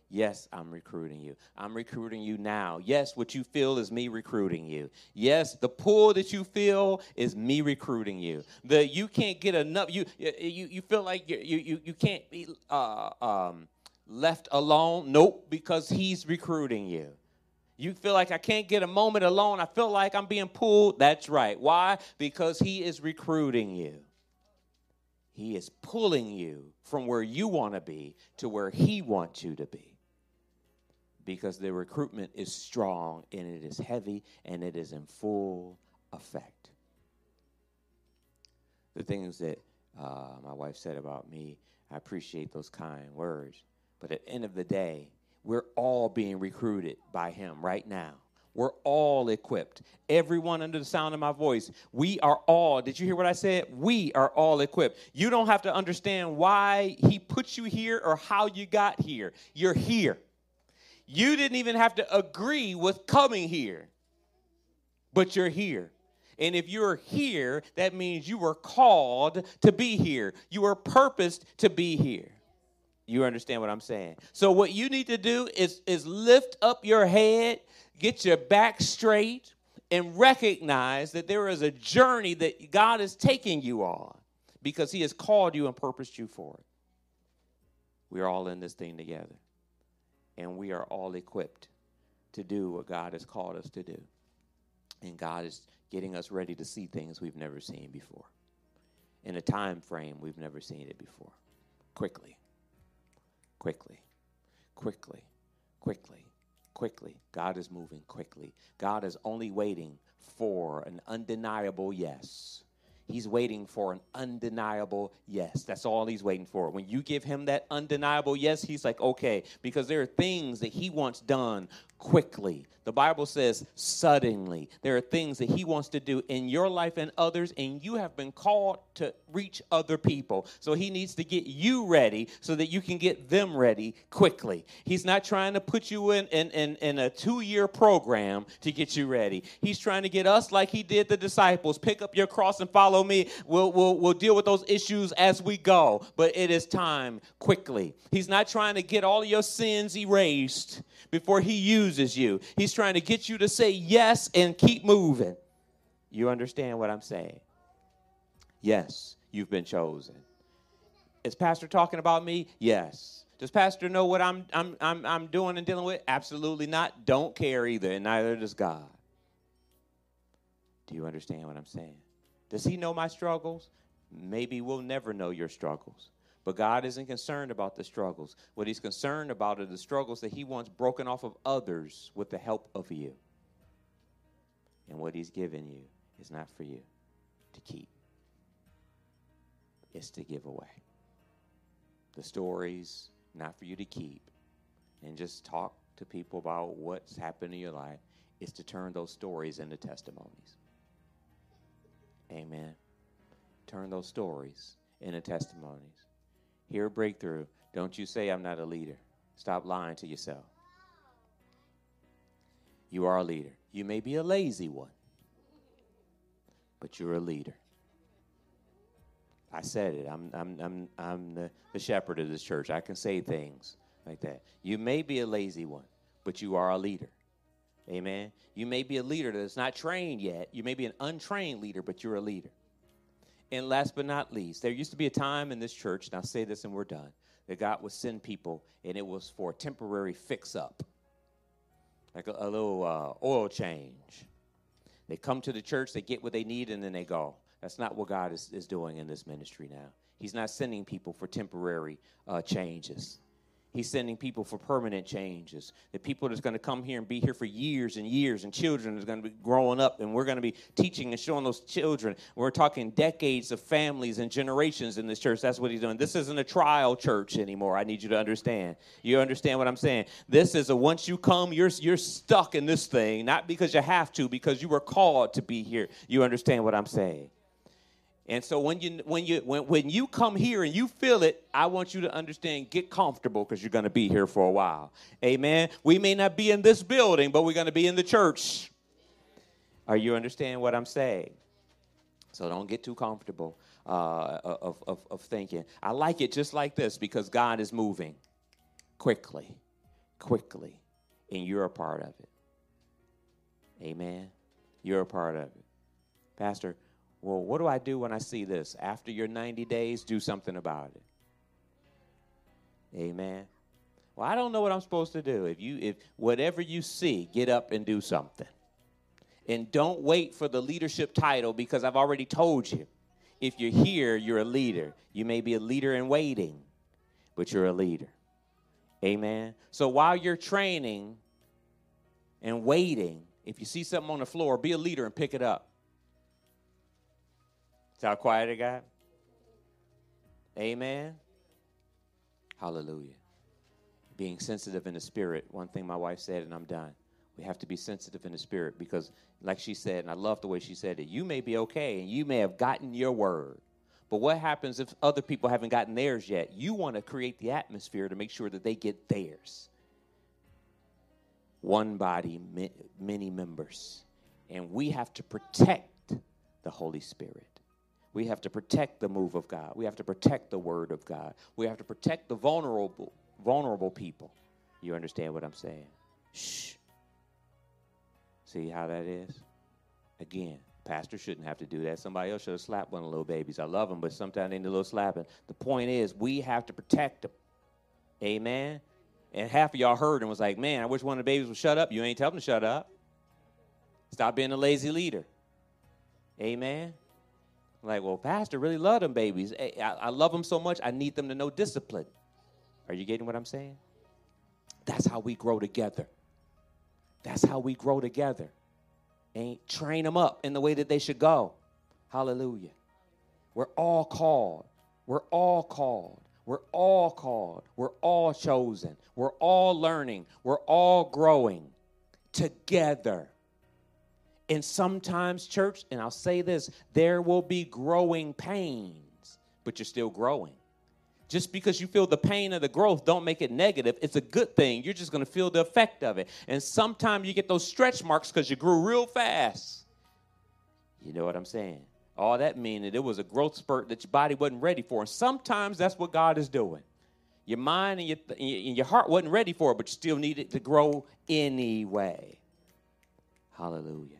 Yes, I'm recruiting you. I'm recruiting you now. Yes, what you feel is me recruiting you. Yes, the pull that you feel is me recruiting you. The you can't get enough. You you you feel like you you you can't be uh, um, left alone. Nope, because he's recruiting you. You feel like I can't get a moment alone. I feel like I'm being pulled. That's right. Why? Because he is recruiting you. He is pulling you from where you want to be to where he wants you to be. Because the recruitment is strong and it is heavy and it is in full effect. The things that uh, my wife said about me, I appreciate those kind words. But at the end of the day, we're all being recruited by him right now. We're all equipped. Everyone under the sound of my voice, we are all, did you hear what I said? We are all equipped. You don't have to understand why he put you here or how you got here. You're here. You didn't even have to agree with coming here, but you're here. And if you're here, that means you were called to be here. You were purposed to be here. You understand what I'm saying? So what you need to do is, is lift up your head, get your back straight, and recognize that there is a journey that God is taking you on because he has called you and purposed you for it. We're all in this thing together. And we are all equipped to do what God has called us to do. And God is getting us ready to see things we've never seen before. In a time frame we've never seen it before. Quickly. Quickly. Quickly. Quickly. Quickly. God is moving quickly. God is only waiting for an undeniable yes. He's waiting for an undeniable yes. That's all he's waiting for. When you give him that undeniable yes, he's like, okay, because there are things that he wants done quickly. The Bible says suddenly. There are things that he wants to do in your life and others, and you have been called to reach other people. So he needs to get you ready so that you can get them ready quickly. He's not trying to put you in, in, in, in a two-year program to get you ready. He's trying to get us like he did the disciples. Pick up your cross and follow me. We'll, we'll, we'll deal with those issues as we go, but it is time quickly. He's not trying to get all of your sins erased before he uses you. He's trying to get you to say yes and keep moving. You understand what I'm saying? Yes, you've been chosen. Is Pastor talking about me? Yes. Does Pastor know what I'm I'm I'm I'm doing and dealing with? Absolutely not. Don't care either, and neither does God. Do you understand what I'm saying? Does he know my struggles? Maybe we'll never know your struggles. But God isn't concerned about the struggles. What he's concerned about are the struggles that he wants broken off of others with the help of you. And what he's given you is not for you to keep. It's to give away. The stories, not for you to keep. And just talk to people about what's happened in your life. It's to turn those stories into testimonies. Amen. Turn those stories into testimonies. Here at Breakthrough, don't you say I'm not a leader. Stop lying to yourself. You are a leader. You may be a lazy one, but you're a leader. I said it. I'm I'm I'm I'm the, the shepherd of this church. I can say things like that. You may be a lazy one, but you are a leader. Amen. You may be a leader that's not trained yet. You may be an untrained leader, but you're a leader. And last but not least, there used to be a time in this church, and I'll say this and we're done, that God would send people, and it was for a temporary fix-up, like a, a little uh, oil change. They come to the church, they get what they need, and then they go. That's not what God is, is doing in this ministry now. He's not sending people for temporary uh, changes. He's sending people for permanent changes. The people that's going to come here and be here for years and years, and children is going to be growing up, and we're going to be teaching and showing those children. We're talking decades of families and generations in this church. That's what he's doing. This isn't a trial church anymore. I need you to understand. You understand what I'm saying? This is a once you come, you're you're stuck in this thing, not because you have to, because you were called to be here. You understand what I'm saying? And so when you when you when, when you come here and you feel it, I want you to understand, get comfortable because you're going to be here for a while. Amen. We may not be in this building, but we're going to be in the church. Are you understand what I'm saying? So don't get too comfortable uh, of, of, of thinking. I like it just like this because God is moving quickly. quickly, and you're a part of it. Amen. You're a part of it. Pastor, well, what do I do when I see this? After your ninety days, do something about it. Amen. Well, I don't know what I'm supposed to do. If you, if whatever you see, get up and do something. And don't wait for the leadership title, because I've already told you, if you're here, you're a leader. You may be a leader in waiting, but you're a leader. Amen. So while you're training and waiting, if you see something on the floor, be a leader and pick it up. See how quiet it got? Amen. Hallelujah. Being sensitive in the spirit. One thing my wife said, and I'm done. We have to be sensitive in the spirit, because like she said, and I love the way she said it, you may be okay and you may have gotten your word. But what happens if other people haven't gotten theirs yet? You want to create the atmosphere to make sure that they get theirs. One body, many members. And we have to protect the Holy Spirit. We have to protect the move of God. We have to protect the word of God. We have to protect the vulnerable, vulnerable people. You understand what I'm saying? Shh. See how that is? Again, pastor shouldn't have to do that. Somebody else should have slapped one of the little babies. I love them, but sometimes they need a little slapping. The point is, we have to protect them. Amen? And half of y'all heard and was like, man, I wish one of the babies would shut up. You ain't telling them to shut up. Stop being a lazy leader. Amen? Like, well, pastor really love them babies. I, I love them so much, I need them to know discipline. Are you getting what I'm saying? That's how we grow together. That's how we grow together. And train them up in the way that they should go. Hallelujah. We're all called. We're all called. We're all called. We're all chosen. We're all learning. We're all growing together. And sometimes, church, and I'll say this, there will be growing pains, but you're still growing. Just because you feel the pain of the growth, don't make it negative. It's a good thing. You're just going to feel the effect of it. And sometimes you get those stretch marks because you grew real fast. You know what I'm saying? All that means that it was a growth spurt that your body wasn't ready for. And sometimes that's what God is doing. Your mind and your, and your heart wasn't ready for it, but you still need it to grow anyway. Hallelujah.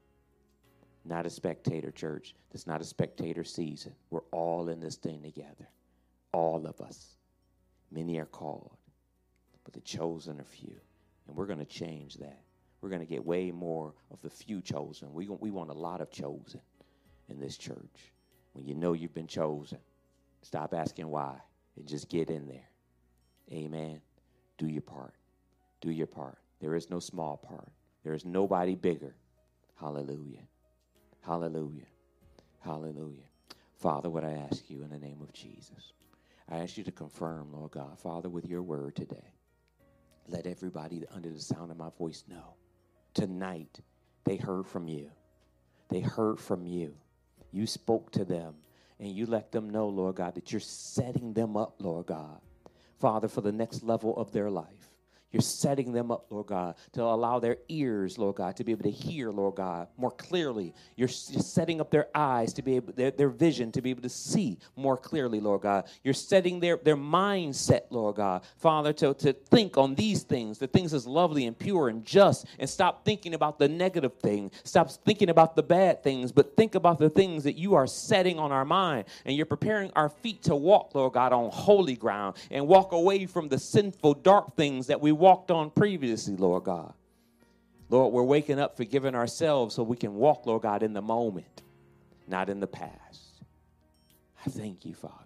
Not a spectator church. It's not a spectator season. We're all in this thing together. All of us. Many are called, but the chosen are few. And we're going to change that. We're going to get way more of the few chosen. We, we want a lot of chosen in this church. When you know you've been chosen, stop asking why and just get in there. Amen. Do your part. Do your part. There is no small part. There is nobody bigger. Hallelujah. Hallelujah. Hallelujah. Father, what I ask you in the name of Jesus, I ask you to confirm, Lord God, Father, with your word today. Let everybody under the sound of my voice know. Tonight, they heard from you. They heard from you. You spoke to them, and you let them know, Lord God, that you're setting them up, Lord God, Father, for the next level of their life. You're setting them up, Lord God, to allow their ears, Lord God, to be able to hear, Lord God, more clearly. You're, you're setting up their eyes to be able, their, their vision to be able to see more clearly, Lord God. You're setting their, their mindset, Lord God, Father, to, to think on these things, the things that's lovely and pure and just, and stop thinking about the negative thing. Stop thinking about the bad things, but think about the things that you are setting on our mind. And you're preparing our feet to walk, Lord God, on holy ground and walk away from the sinful, dark things that we walked on previously, Lord God. Lord, we're waking up, forgiving ourselves so we can walk, Lord God, in the moment, not in the past. I thank you, Father.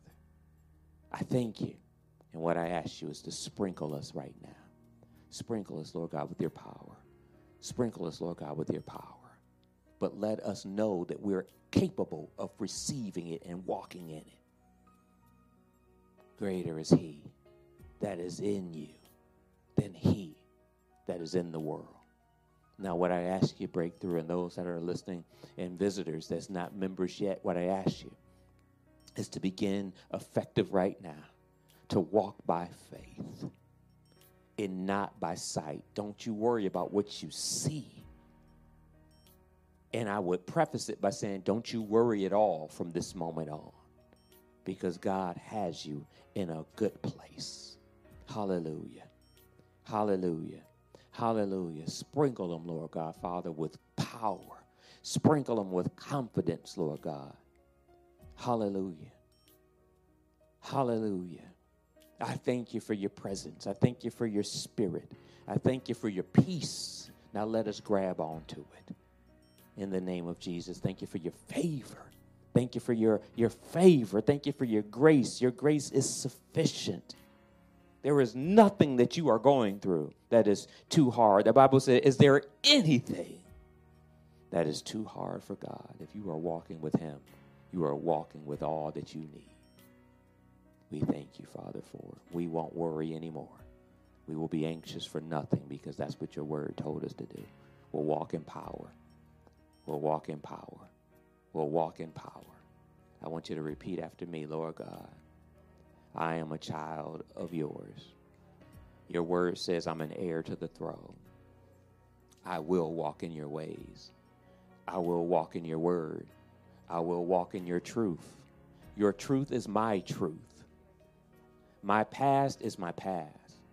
I thank you. And what I ask you is to sprinkle us right now. Sprinkle us, Lord God, with your power. Sprinkle us, Lord God, with your power. But let us know that we're capable of receiving it and walking in it. Greater is he that is in you than he that is in the world. Now, what I ask you, Breakthrough, and those that are listening and visitors that's not members yet, what I ask you is to begin effective right now to walk by faith and not by sight. Don't you worry about what you see. And I would preface it by saying, don't you worry at all from this moment on, because God has you in a good place. Hallelujah. Hallelujah. Hallelujah. Sprinkle them, Lord God, Father, with power. Sprinkle them with confidence, Lord God. Hallelujah. Hallelujah. I thank you for your presence. I thank you for your spirit. I thank you for your peace. Now let us grab onto it. In the name of Jesus, thank you for your favor. Thank you for your, your favor. Thank you for your grace. Your grace is sufficient. There is nothing that you are going through that is too hard. The Bible says, is there anything that is too hard for God? If you are walking with him, you are walking with all that you need. We thank you, Father, for it. We won't worry anymore. We will be anxious for nothing because that's what your word told us to do. We'll walk in power. We'll walk in power. We'll walk in power. I want you to repeat after me, Lord God, I am a child of yours. Your word says I'm an heir to the throne. I will walk in your ways. I will walk in your word. I will walk in your truth. Your truth is my truth. My past is my past.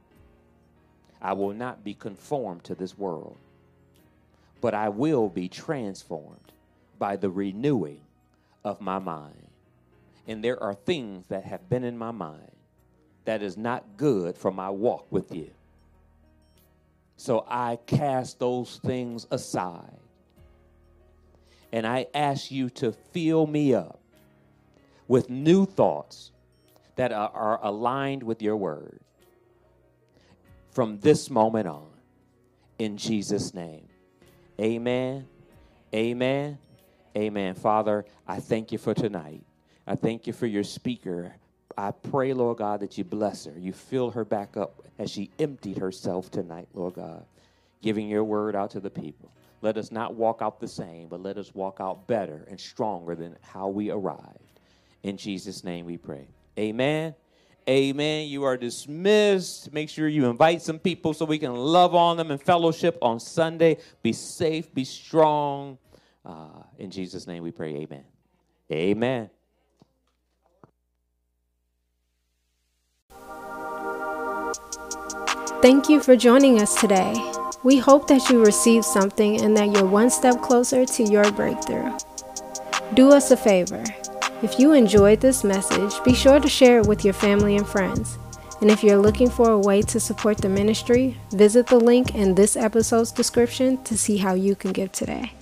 I will not be conformed to this world, but I will be transformed by the renewing of my mind. And there are things that have been in my mind that is not good for my walk with you. So I cast those things aside. And I ask you to fill me up with new thoughts that are, are aligned with your word from this moment on. In Jesus' name. Amen. Amen. Amen. Father, I thank you for tonight. I thank you for your speaker. I pray, Lord God, that you bless her. You fill her back up as she emptied herself tonight, Lord God, giving your word out to the people. Let us not walk out the same, but let us walk out better and stronger than how we arrived. In Jesus' name we pray. Amen. Amen. You are dismissed. Make sure you invite some people so we can love on them and fellowship on Sunday. Be safe. Be strong. Uh, in Jesus' name we pray. Amen. Amen. Thank you for joining us today. We hope that you received something and that you're one step closer to your breakthrough. Do us a favor. If you enjoyed this message, be sure to share it with your family and friends. And if you're looking for a way to support the ministry, visit the link in this episode's description to see how you can give today.